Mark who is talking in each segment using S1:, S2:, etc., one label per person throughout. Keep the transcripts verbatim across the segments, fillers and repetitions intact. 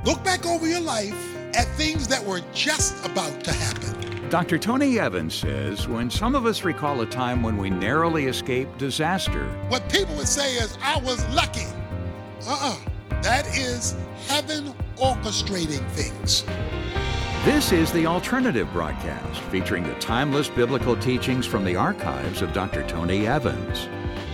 S1: Look back over your life at things that were just about to happen.
S2: Doctor Tony Evans says when some of us recall a time when we narrowly escaped disaster,
S1: what people would say is, I was lucky. Uh-uh. That is heaven orchestrating things.
S2: This is the Alternative Broadcast, featuring the timeless biblical teachings from the archives of Doctor Tony Evans.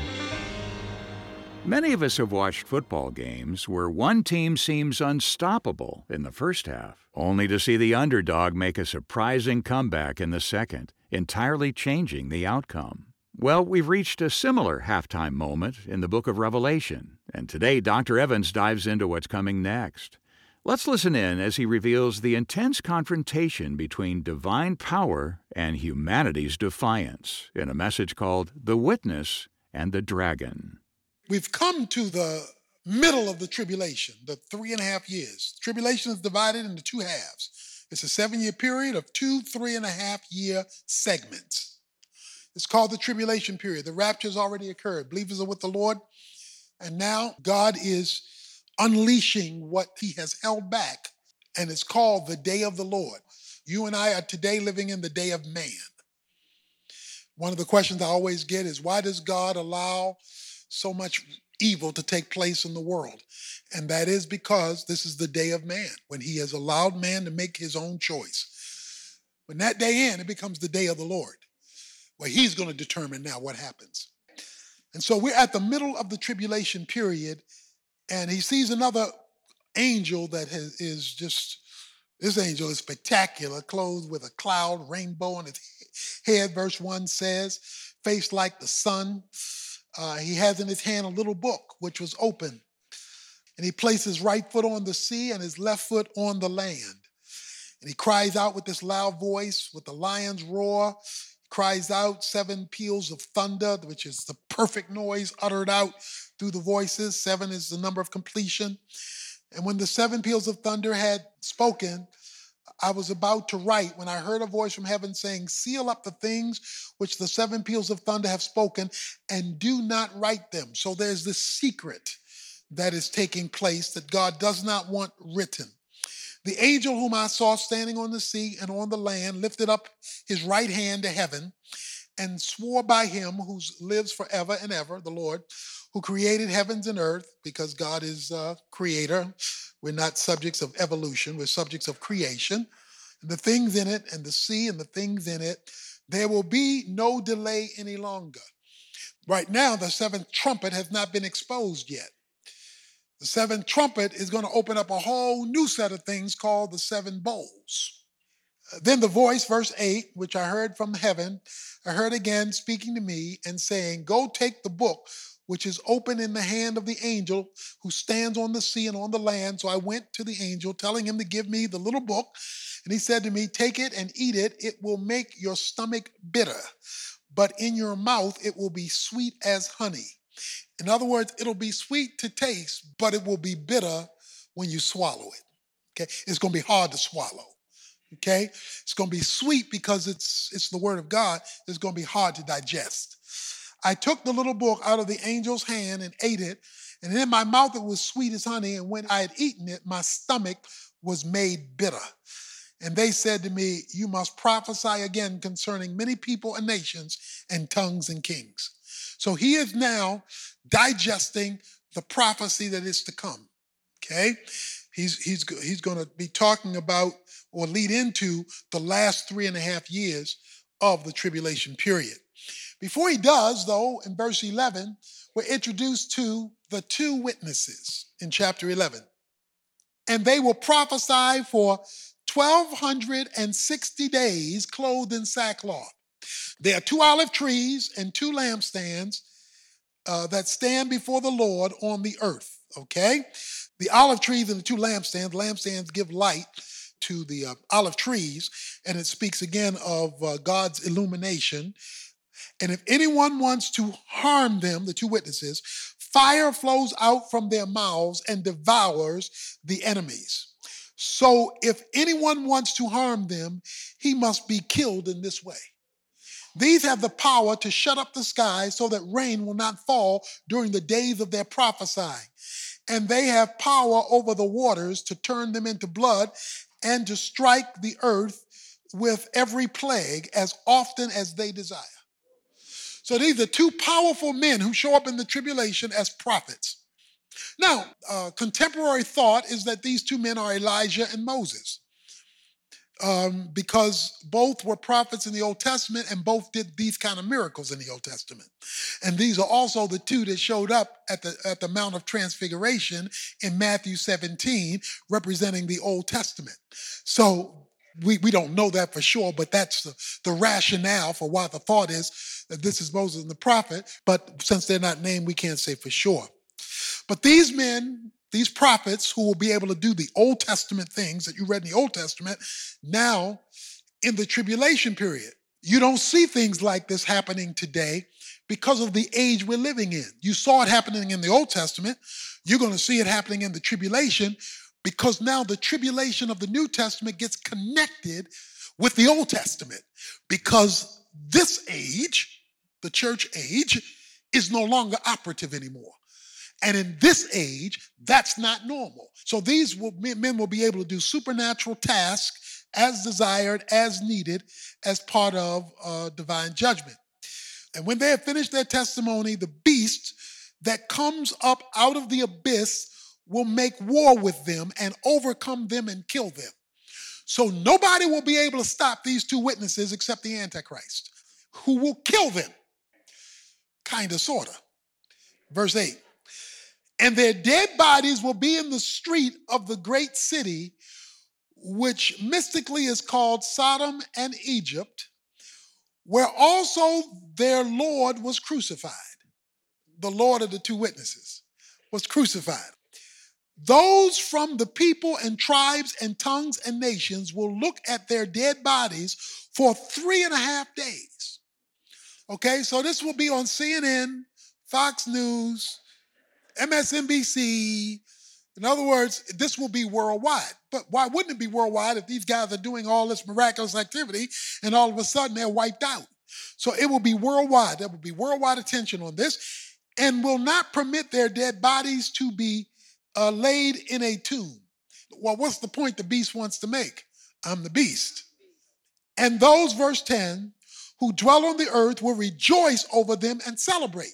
S2: Many of us have watched football games where one team seems unstoppable in the first half, only to see the underdog make a surprising comeback in the second, entirely changing the outcome. Well, we've reached a similar halftime moment in the book of Revelation, and today Doctor Evans dives into what's coming next. Let's listen in as he reveals the intense confrontation between divine power and humanity's defiance in a message called The Witness and the Dragon.
S1: We've come to the middle of the tribulation, the three and a half years. Tribulation is divided into two halves. It's a seven-year period of two three and a half year segments. It's called the tribulation period. The rapture has already occurred. Believers are with the Lord, and now God is unleashing what he has held back, and it's called the day of the Lord. You and I are today living in the day of man. One of the questions I always get is, why does God allow so much evil to take place in the world? And that is because this is the day of man, when he has allowed man to make his own choice. When that day ends, it becomes the day of the Lord, where he's going to determine now what happens. And so we're at the middle of the tribulation period, and he sees another angel that has, is just, this angel is spectacular, clothed with a cloud, rainbow on his head, verse one says, face like the sun. Uh, he has in his hand a little book, which was open. And he placed his right foot on the sea and his left foot on the land. And he cries out with this loud voice, with the lion's roar. He cries out seven peals of thunder, which is the perfect noise uttered out through the voices. Seven is the number of completion. And when the seven peals of thunder had spoken, I was about to write when I heard a voice from heaven saying, seal up the things which the seven peals of thunder have spoken and do not write them. So there's this secret that is taking place that God does not want written. The angel whom I saw standing on the sea and on the land lifted up his right hand to heaven and swore by him who lives forever and ever, the Lord, who created heavens and earth, because God is uh, creator. We're not subjects of evolution. We're subjects of creation. And the things in it and the sea and the things in it, there will be no delay any longer. Right now, the seventh trumpet has not been exposed yet. The seventh trumpet is going to open up a whole new set of things called the seven bowls. Uh, then the voice, verse eight, which I heard from heaven, I heard again speaking to me and saying, go take the book which is open in the hand of the angel who stands on the sea and on the land. So I went to the angel, telling him to give me the little book. And he said to me, take it and eat it. It will make your stomach bitter, but in your mouth it will be sweet as honey. In other words, it'll be sweet to taste, but it will be bitter when you swallow it. Okay, it's going to be hard to swallow. Okay, it's going to be sweet because it's it's the word of God. It's going to be hard to digest. I took the little book out of the angel's hand and ate it, and in my mouth it was sweet as honey, and when I had eaten it, my stomach was made bitter. And they said to me, you must prophesy again concerning many people and nations and tongues and kings. So he is now digesting the prophecy that is to come, okay? He's, he's, he's going to be talking about or lead into the last three and a half years of the tribulation period. Before he does, though, in verse eleven, we're introduced to the two witnesses in chapter eleven. And they will prophesy for twelve sixty days clothed in sackcloth. There are two olive trees and two lampstands uh, that stand before the Lord on the earth, okay? The olive trees and the two lampstands, lampstands give light to the uh, olive trees, and it speaks again of uh, God's illumination. And if anyone wants to harm them, the two witnesses, fire flows out from their mouths and devours the enemies. So if anyone wants to harm them, he must be killed in this way. These have the power to shut up the sky so that rain will not fall during the days of their prophesying. and they have power over the waters to turn them into blood and to strike the earth with every plague as often as they desire. So these are two powerful men who show up in the tribulation as prophets. Now, uh, contemporary thought is that these two men are Elijah and Moses, um, because both were prophets in the Old Testament and both did these kind of miracles in the Old Testament. And these are also the two that showed up at the, at the Mount of Transfiguration in Matthew seventeen, representing the Old Testament. So we, we don't know that for sure, but that's the, the rationale for why the thought is that this is Moses and the prophet. But since they're not named, we can't say for sure. But these men, these prophets who will be able to do the Old Testament things that you read in the Old Testament, now in the tribulation period, you don't see things like this happening today because of the age we're living in. You saw it happening in the Old Testament. You're going to see it happening in the tribulation because now the tribulation of the New Testament gets connected with the Old Testament because this age, the church age, is no longer operative anymore. And in this age, that's not normal. So these will, men will be able to do supernatural tasks as desired, as needed, as part of uh, divine judgment. And when they have finished their testimony, the beast that comes up out of the abyss will make war with them and overcome them and kill them. So nobody will be able to stop these two witnesses except the Antichrist, who will kill them. Kind of, sort of. Verse eight. And their dead bodies will be in the street of the great city, which mystically is called Sodom and Egypt, where also their Lord was crucified. The Lord of the two witnesses was crucified. Those from the people and tribes and tongues and nations will look at their dead bodies for three and a half days. Okay, so this will be on C N N, Fox News, M S N B C. In other words, this will be worldwide. But why wouldn't it be worldwide if these guys are doing all this miraculous activity and all of a sudden they're wiped out? So it will be worldwide. There will be worldwide attention on this and will not permit their dead bodies to be uh, laid in a tomb. Well, what's the point the beast wants to make? I'm the beast. And those, verse ten, who dwell on the earth will rejoice over them and celebrate.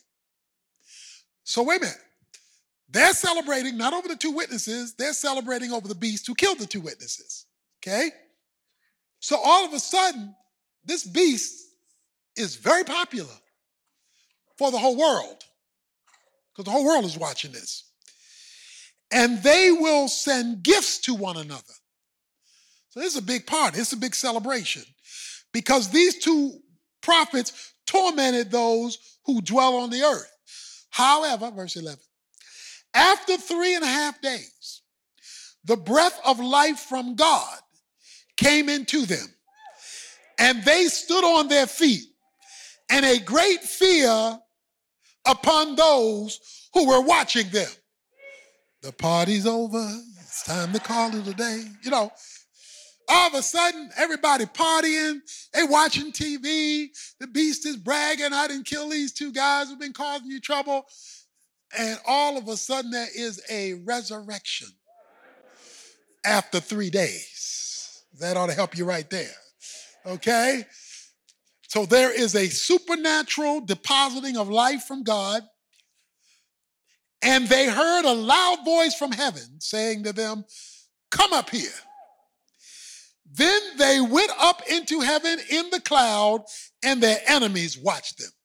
S1: So wait a minute. They're celebrating not over the two witnesses, they're celebrating over the beast who killed the two witnesses, okay? So all of a sudden, this beast is very popular for the whole world because the whole world is watching this. And they will send gifts to one another. So this is a big party, it's a big celebration because these two prophets tormented those who dwell on the earth. However, verse eleven, after three and a half days, the breath of life from God came into them, and they stood on their feet, and a great fear upon those who were watching them. The party's over. It's time to call it a day. You know, all of a sudden, everybody partying. They watching T V. The beast is bragging, I didn't kill these two guys who've been causing you trouble. And all of a sudden, there is a resurrection after three days. That ought to help you right there, okay? So there is a supernatural depositing of life from God, and they heard a loud voice from heaven saying to them, come up here. Then they went up into heaven in the cloud, and their enemies watched them.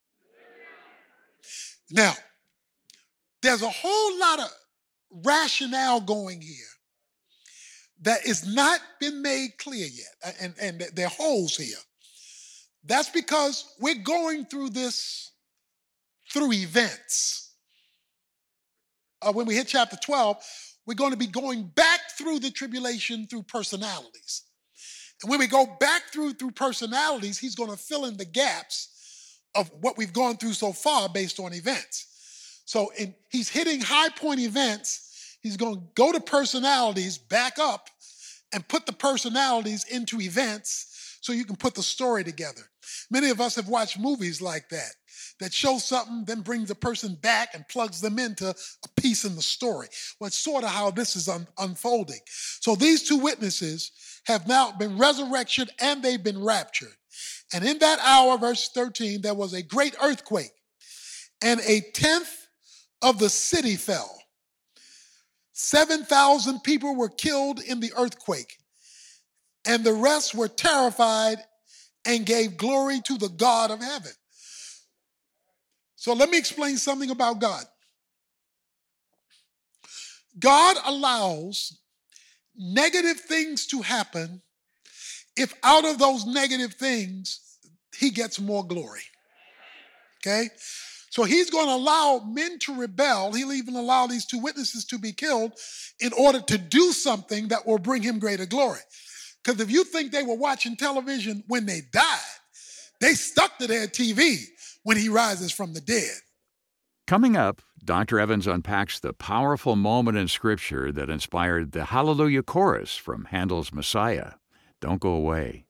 S1: Now, there's a whole lot of rationale going here that has not been made clear yet, and, and there are holes here. That's because we're going through this through events. Uh, when we hit chapter twelve, we're going to be going back through the tribulation through personalities. And when we go back through through personalities, he's going to fill in the gaps of what we've gone through so far based on events. So in, he's hitting high point events. He's going to go to personalities, back up, and put the personalities into events so you can put the story together. Many of us have watched movies like that. that shows something, then brings a person back and plugs them into a piece in the story. Well, it's sort of how this is un- unfolding. So these two witnesses have now been resurrected and they've been raptured. And in that hour, verse thirteen, there was a great earthquake, and a tenth of the city fell. seven thousand people were killed in the earthquake, and the rest were terrified and gave glory to the God of heaven. So let me explain something about God. God allows negative things to happen if out of those negative things, he gets more glory. Okay? So he's going to allow men to rebel. He'll even allow these two witnesses to be killed in order to do something that will bring him greater glory. Because if you think they were watching television when they died, they stuck to their T V when he rises from the dead.
S2: Coming up, Doctor Evans unpacks the powerful moment in Scripture that inspired the Hallelujah Chorus from Handel's Messiah. Don't go away.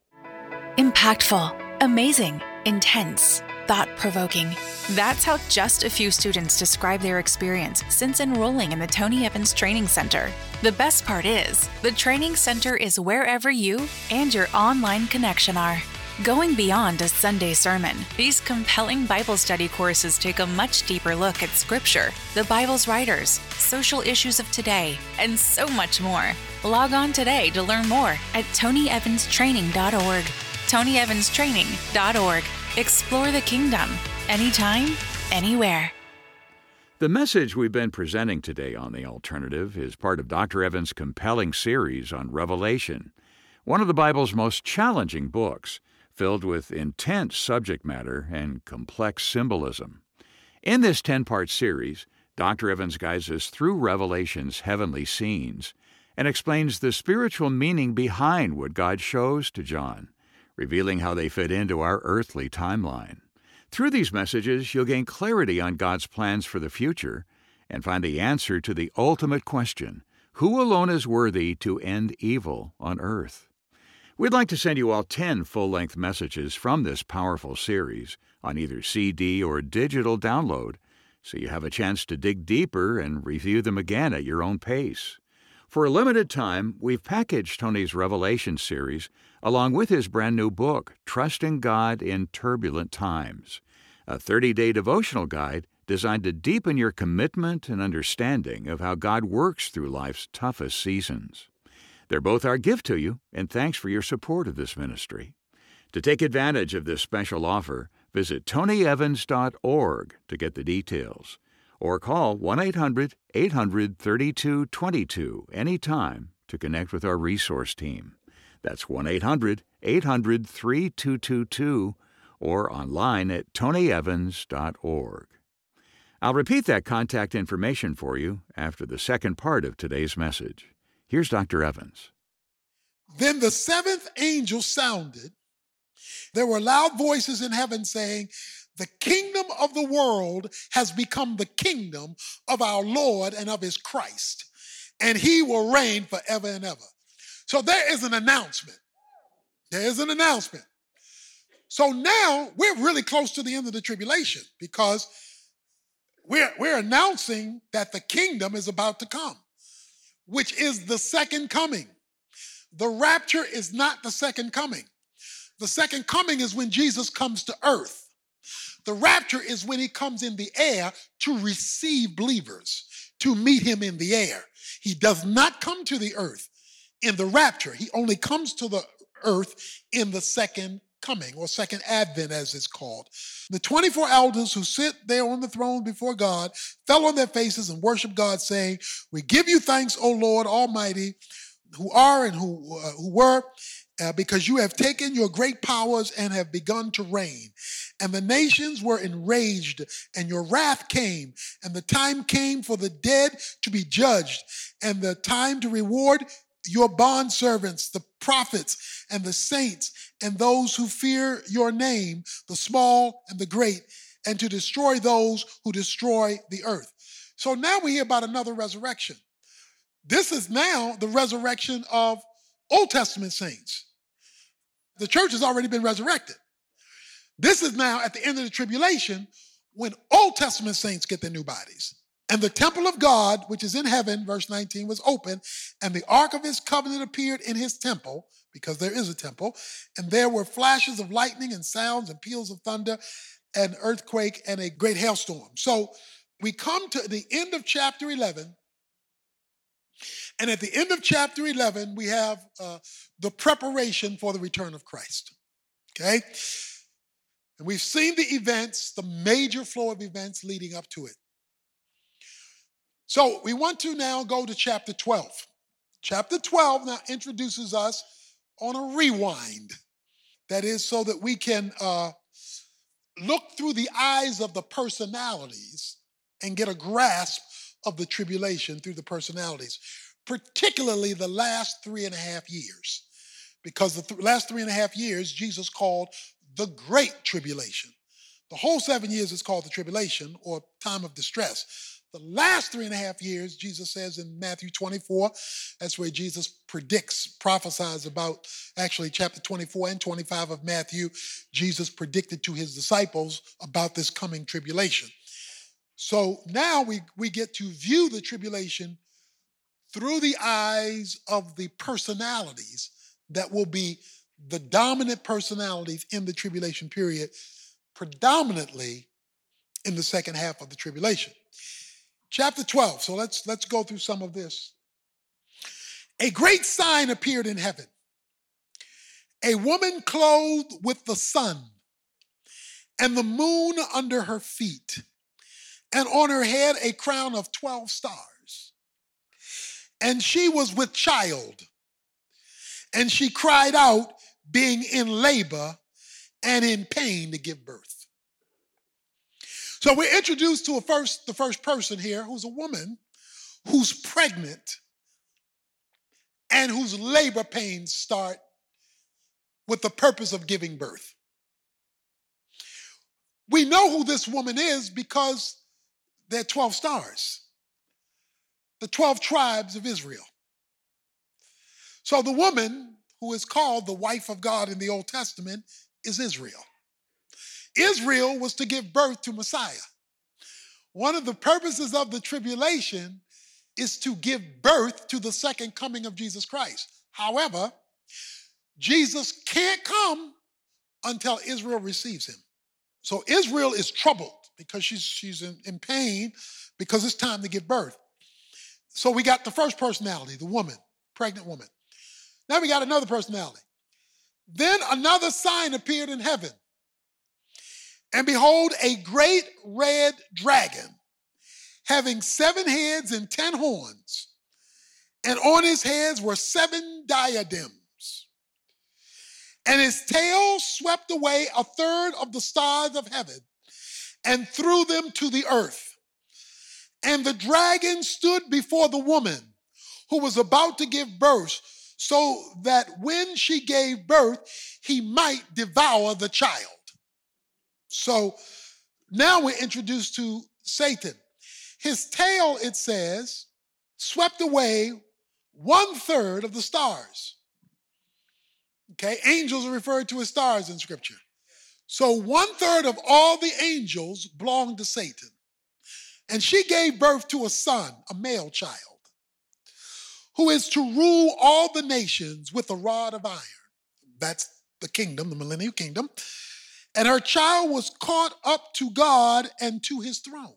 S3: Impactful, amazing, intense, thought-provoking. That's how just a few students describe their experience since enrolling in the Tony Evans Training Center. The best part is, the Training Center is wherever you and your online connection are. Going beyond a Sunday sermon, these compelling Bible study courses take a much deeper look at Scripture, the Bible's writers, social issues of today, and so much more. Log on today to learn more at tony evans training dot org. tony evans training dot org. Explore the kingdom, anytime, anywhere.
S2: The message we've been presenting today on The Alternative is part of Doctor Evans' compelling series on Revelation, one of the Bible's most challenging books, filled with intense subject matter and complex symbolism. In this ten-part series, Doctor Evans guides us through Revelation's heavenly scenes and explains the spiritual meaning behind what God shows to John, revealing how they fit into our earthly timeline. Through these messages, you'll gain clarity on God's plans for the future and find the answer to the ultimate question, who alone is worthy to end evil on earth? We'd like to send you all ten full-length messages from this powerful series on either C D or digital download, so you have a chance to dig deeper and review them again at your own pace. For a limited time, we've packaged Tony's Revelation series along with his brand new book, Trusting God in Turbulent Times, a thirty-day devotional guide designed to deepen your commitment and understanding of how God works through life's toughest seasons. They're both our gift to you, and thanks for your support of this ministry. To take advantage of this special offer, visit tony evans dot org to get the details, or call one eight hundred eight hundred thirty-two twenty-two anytime to connect with our resource team. That's one eight hundred eight hundred thirty-two twenty-two or online at tony evans dot org. I'll repeat that contact information for you after the second part of today's message. Here's Doctor Evans.
S1: Then the seventh angel sounded. There were loud voices in heaven saying, "The kingdom of the world has become the kingdom of our Lord and of his Christ, and he will reign forever and ever." So there is an announcement. There is an announcement. So now we're really close to the end of the tribulation because we're, we're announcing that the kingdom is about to come, which is the second coming. The rapture is not the second coming. The second coming is when Jesus comes to earth. The rapture is when he comes in the air to receive believers, to meet him in the air. He does not come to the earth in the rapture. He only comes to the earth in the second coming, or second advent as it's called. The twenty-four elders who sit there on the throne before God fell on their faces and worshiped God, saying, "We give you thanks, O Lord Almighty, who are and who, uh, who were, uh, because you have taken your great powers and have begun to reign. And the nations were enraged, and your wrath came, and the time came for the dead to be judged, and the time to reward your bondservants, the prophets and the saints, and those who fear your name, the small and the great, and to destroy those who destroy the earth." So now we hear about another resurrection. This is now the resurrection of Old Testament saints. The church has already been resurrected. This is now at the end of the tribulation when Old Testament saints get their new bodies. And the temple of God, which is in heaven, verse nineteen, was open, and the ark of his covenant appeared in his temple, because there is a temple, and there were flashes of lightning and sounds and peals of thunder, an earthquake and a great hailstorm. So we come to the end of chapter eleven, and at the end of chapter eleven, we have uh, the preparation for the return of Christ, okay? And we've seen the events, the major flow of events leading up to it. So we want to now go to chapter twelve. Chapter twelve now introduces us on a rewind. That is so that we can uh, look through the eyes of the personalities and get a grasp of the tribulation through the personalities, particularly the last three and a half years. Because the th- last three and a half years, Jesus called the Great Tribulation. The whole seven years is called the tribulation or time of distress. The last three and a half years, Jesus says in Matthew twenty-four, that's where Jesus predicts, prophesies about, actually chapter twenty-four and twenty-five of Matthew, Jesus predicted to his disciples about this coming tribulation. So now we, we get to view the tribulation through the eyes of the personalities that will be the dominant personalities in the tribulation period, predominantly in the second half of the tribulation. Chapter twelve, so let's, let's go through some of this. A great sign appeared in heaven, a woman clothed with the sun and the moon under her feet, and on her head a crown of twelve stars. And she was with child, and she cried out, being in labor and in pain to give birth. So we're introduced to a first, the first person here, who's a woman who's pregnant and whose labor pains start with the purpose of giving birth. We know who this woman is because there are twelve stars, the twelve tribes of Israel. So the woman who is called the wife of God in the Old Testament is Israel. Israel was to give birth to Messiah. One of the purposes of the tribulation is to give birth to the second coming of Jesus Christ. However, Jesus can't come until Israel receives him. So Israel is troubled because she's, she's in, in pain because it's time to give birth. So we got the first personality, the woman, pregnant woman. Now we got another personality. Then another sign appeared in heaven. And behold, a great red dragon, having seven heads and ten horns, and on his heads were seven diadems. And his tail swept away a third of the stars of heaven and threw them to the earth. And the dragon stood before the woman who was about to give birth, so that when she gave birth, he might devour the child. So now we're introduced to Satan. His tail, it says, swept away one third of the stars. Okay, angels are referred to as stars in Scripture. So one third of all the angels belong to Satan. And she gave birth to a son, a male child, who is to rule all the nations with a rod of iron. That's the kingdom, the millennial kingdom. And her child was caught up to God and to his throne.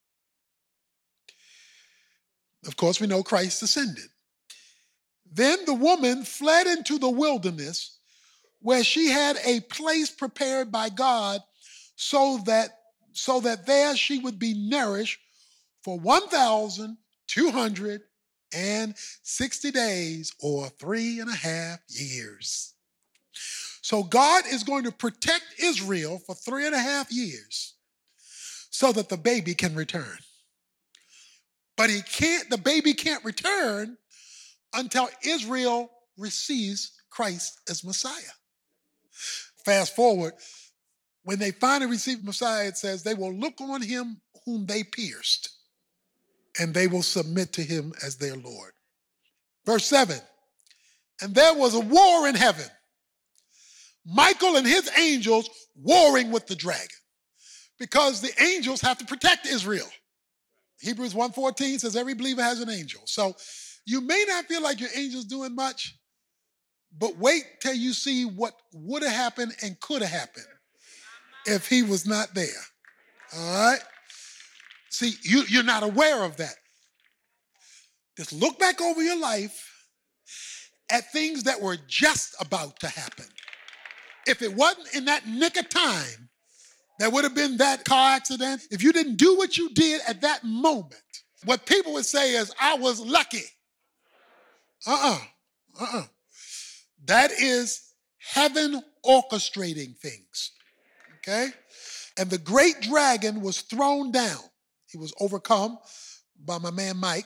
S1: Of course, we know Christ ascended. Then the woman fled into the wilderness, where she had a place prepared by God so that, so that there she would be nourished for one thousand two hundred sixty days, or three and a half years. So God is going to protect Israel for three and a half years so that the baby can return. But he can't, the baby can't return until Israel receives Christ as Messiah. Fast forward, when they finally receive Messiah, it says they will look on him whom they pierced, and they will submit to him as their Lord. Verse seven, and there was a war in heaven, Michael and his angels warring with the dragon, because the angels have to protect Israel. Hebrews one fourteen says every believer has an angel. So you may not feel like your angel's doing much, but wait till you see what would have happened and could have happened if he was not there. All right? See, you, you're not aware of that. Just look back over your life at things that were just about to happen. If it wasn't in that nick of time, there would have been that car accident. If you didn't do what you did at that moment, what people would say is, I was lucky. Uh-uh, uh-uh. That is heaven orchestrating things, okay? And the great dragon was thrown down. He was overcome by my man Mike.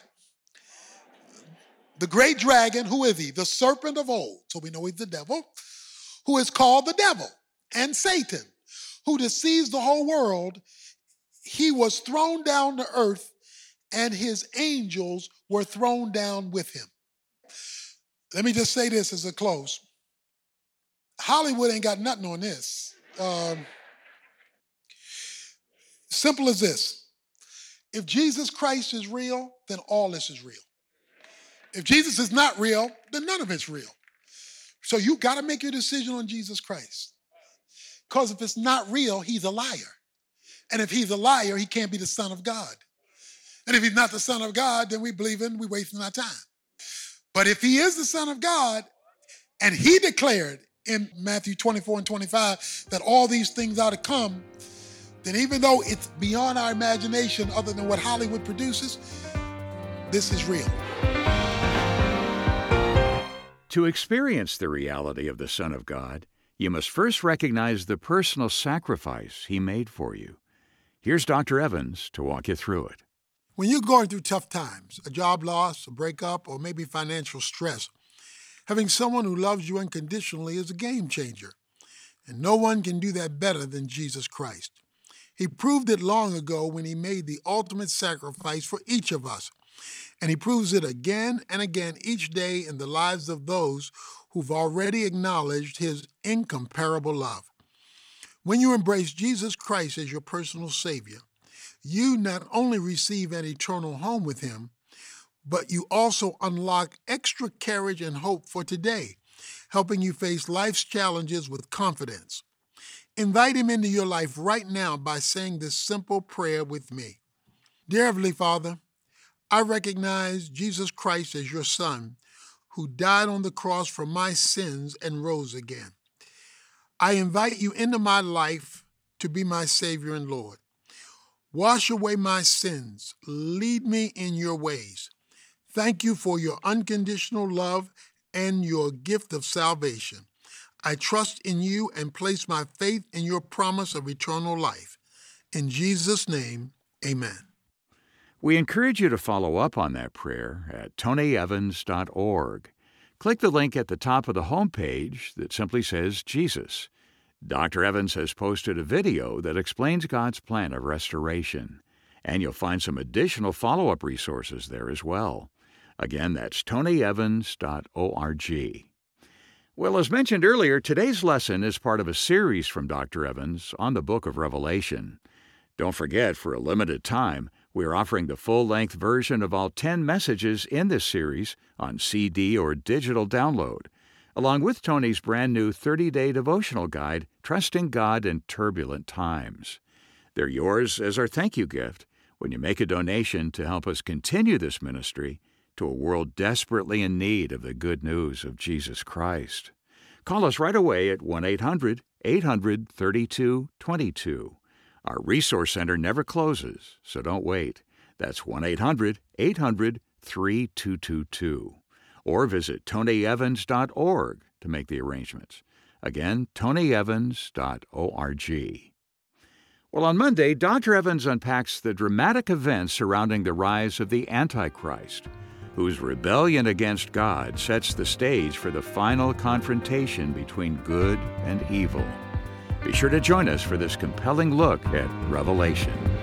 S1: The great dragon, who is he? The serpent of old. So we know he's the devil, who is called the devil and Satan, who deceives the whole world. He was thrown down to earth, and his angels were thrown down with him. Let me just say this as a close. Hollywood ain't got nothing on this. Um, simple as this. If Jesus Christ is real, then all this is real. If Jesus is not real, then none of it's real. So you got to make your decision on Jesus Christ. Because if it's not real, he's a liar. And if he's a liar, he can't be the Son of God. And if he's not the Son of God, then we believe in, we're wasting our time. But if he is the Son of God, and he declared in Matthew twenty-four and twenty-five that all these things are to come, then even though it's beyond our imagination other than what Hollywood produces, this is real.
S2: To experience the reality of the Son of God, you must first recognize the personal sacrifice he made for you. Here's Doctor Evans to walk you through it.
S1: When you're going through tough times, a job loss, a breakup, or maybe financial stress, having someone who loves you unconditionally is a game changer. And no one can do that better than Jesus Christ. He proved it long ago when he made the ultimate sacrifice for each of us. And he proves it again and again each day in the lives of those who've already acknowledged his incomparable love. When you embrace Jesus Christ as your personal Savior, you not only receive an eternal home with him, but you also unlock extra courage and hope for today, helping you face life's challenges with confidence. Invite him into your life right now by saying this simple prayer with me. Dear Heavenly Father, I recognize Jesus Christ as your Son, who died on the cross for my sins and rose again. I invite you into my life to be my Savior and Lord. Wash away my sins. Lead me in your ways. Thank you for your unconditional love and your gift of salvation. I trust in you and place my faith in your promise of eternal life. In Jesus' name, amen.
S2: We encourage you to follow up on that prayer at tony evans dot org. Click the link at the top of the homepage that simply says Jesus. Doctor Evans has posted a video that explains God's plan of restoration, and you'll find some additional follow-up resources there as well. Again, that's tony evans dot org. Well, as mentioned earlier, today's lesson is part of a series from Doctor Evans on the book of Revelation. Don't forget, for a limited time, we are offering the full-length version of all ten messages in this series on C D or digital download, along with Tony's brand-new thirty-day devotional guide, Trusting God in Turbulent Times. They're yours as our thank you gift when you make a donation to help us continue this ministry to a world desperately in need of the good news of Jesus Christ. Call us right away at one eight hundred eight hundred thirty-two twenty-two. Our resource center never closes, so don't wait. That's one eight hundred eight hundred thirty-two twenty-two. Or visit tony evans dot org to make the arrangements. Again, tony evans dot org. Well, on Monday, Doctor Evans unpacks the dramatic events surrounding the rise of the Antichrist, whose rebellion against God sets the stage for the final confrontation between good and evil. Be sure to join us for this compelling look at Revelation.